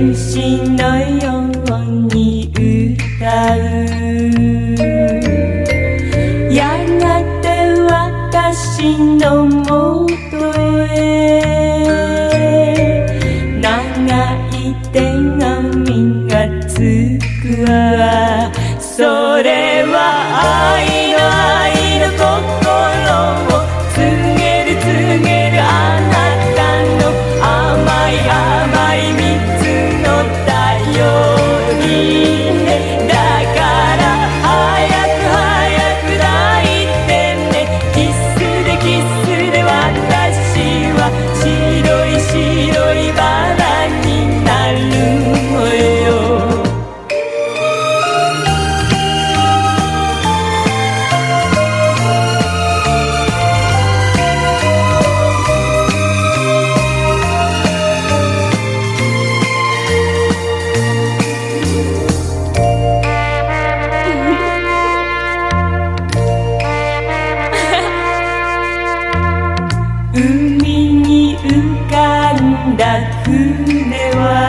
天使のように歌う。やがて私のもとへ長い手紙がつくわ。それは愛の心を告げるあなたの甘い甘い蜜の頼りね。だから早く抱いてね。キスで私は白いバラになるのよ。海に浮かんだ